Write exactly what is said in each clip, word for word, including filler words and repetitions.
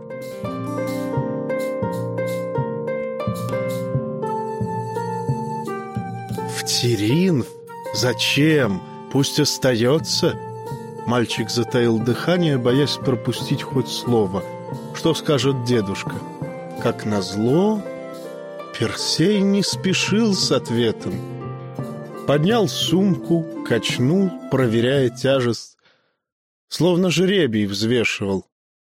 В Теринф? Зачем? Пусть остается. Мальчик затаил дыхание, боясь пропустить хоть слово. Что скажет дедушка? Как назло, Персей не спешил с ответом. Поднял сумку, качнул, проверяя тяжесть, словно жребий взвешивал.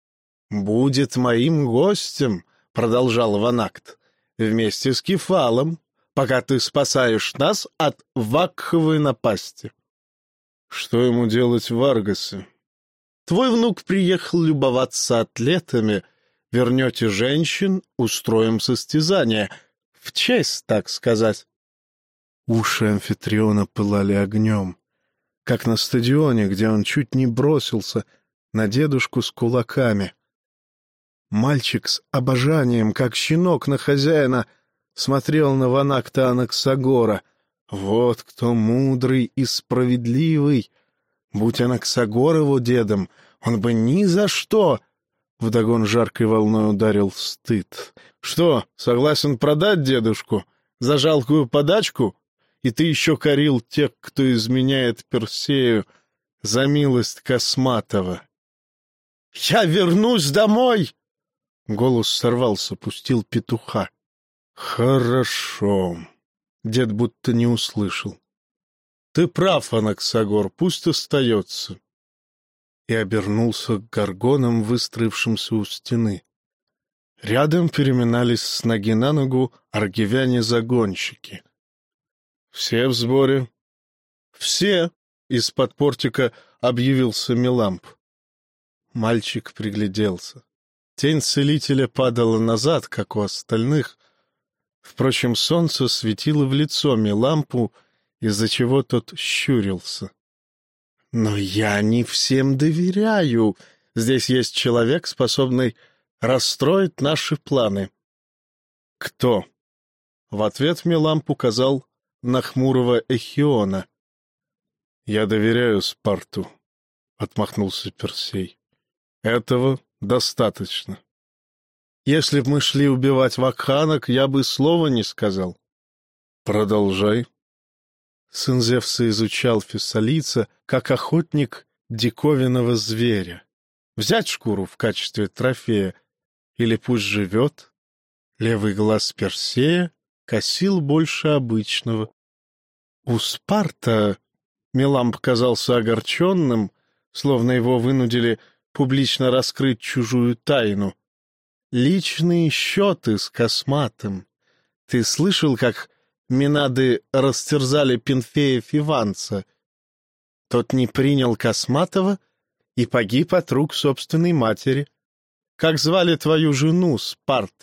«Будет моим гостем», — продолжал Ванакт, — «вместе с Кефалом, пока ты спасаешь нас от вакховой напасти». Что ему делать в Аргосе? Твой внук приехал любоваться атлетами. Вернете женщин, устроим состязание. В честь, так сказать. Уши амфитриона пылали огнем, как на стадионе, где он чуть не бросился на дедушку с кулаками. Мальчик с обожанием, как щенок на хозяина, смотрел на Ванакта Анаксагора. Вот кто мудрый и справедливый. Будь Анаксагор его дедом, он бы ни за что... Вдогон жаркой волной ударил стыд. Что, согласен продать дедушку за жалкую подачку? И ты еще корил тех, кто изменяет Персею за милость Косматова. «Я вернусь домой!» Голос сорвался, пустил петуха. «Хорошо». Дед будто не услышал. «Ты прав, Анаксагор, пусть остается». И обернулся к горгонам, выстроившимся у стены. Рядом переминались с ноги на ногу аргивяне-загонщики. «Все в сборе?» «Все!» — из-под портика объявился Меламп. Мальчик пригляделся. Тень целителя падала назад, как у остальных. Впрочем, солнце светило в лицо Мелампу, из-за чего тот щурился. «Но я не всем доверяю. Здесь есть человек, способный расстроить наши планы». «Кто?» В ответ Меламп указал на хмурого Эхиона. «Я доверяю Спарту», — отмахнулся Персей. «Этого достаточно. Если б мы шли убивать вакханок, я бы слова не сказал». «Продолжай». Сын Зевса изучал фессалийца как охотник диковинного зверя. Взять шкуру в качестве трофея или пусть живет. Левый глаз Персея косил больше обычного. У Спарта Меламп казался огорченным, словно его вынудили публично раскрыть чужую тайну. Личные счеты с Косматым. Ты слышал, как Минады растерзали Пенфея Фиванца? Тот не принял Косматова и погиб от рук собственной матери. Как звали твою жену, Спарт?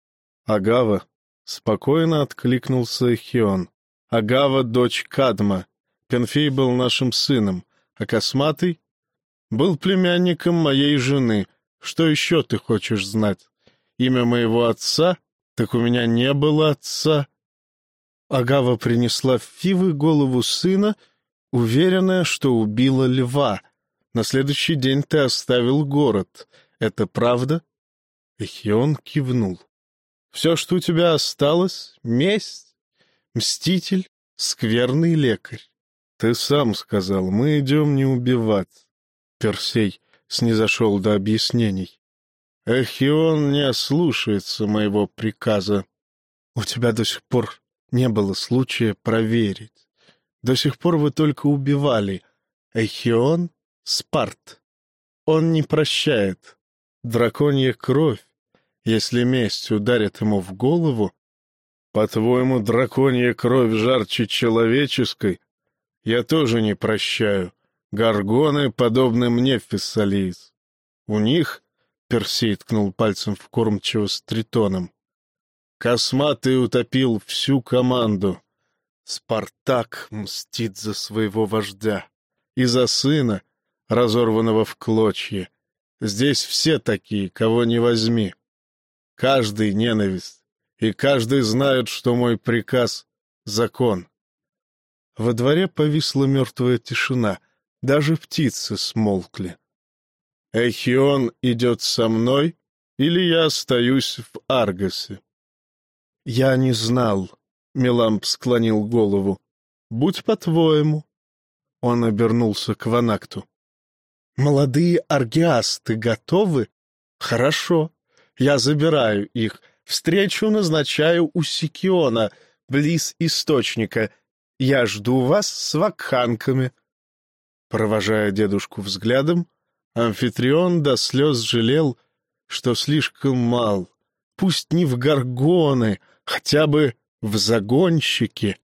Агава. Спокойно откликнулся Эхион. Агава — дочь Кадма. Пенфей был нашим сыном, а Косматый был племянником моей жены. Что еще ты хочешь знать? Имя моего отца? Так у меня не было отца. Агава принесла в Фивы голову сына, уверенная, что убила льва. На следующий день ты оставил город. Это правда? Эхион кивнул. Все, что у тебя осталось — месть, мститель, скверный лекарь. Ты сам сказал, мы идем не убивать. Персей снизошел до объяснений. Эхион не ослушается моего приказа. У тебя до сих пор не было случая проверить. До сих пор вы только убивали. Эхион — Спарт. Он не прощает. Драконья кровь. Если месть ударит ему в голову... По-твоему, драконья кровь жарче человеческой? Я тоже не прощаю. Горгоны подобны мне, Фессалиец. У них, — Персей ткнул пальцем в кормчего с тритоном, — Косматый утопил всю команду. Спартак мстит за своего вождя и за сына, разорванного в клочья. Здесь все такие, кого не возьми. Каждый ненависть, и каждый знает, что мой приказ — закон. Во дворе повисла мертвая тишина, даже птицы смолкли. Эхион идет со мной или я остаюсь в Аргосе». «Я не знал», — Меламп склонил голову. «Будь по-твоему». Он обернулся к Ванакту. «Молодые аргиасты готовы? Хорошо. Я забираю их. Встречу назначаю у Сикиона, близ источника. Я жду вас с вакханками». Провожая дедушку взглядом, Амфитрион до слез жалел, что слишком мал, пусть не в горгоны, хотя бы в загонщики.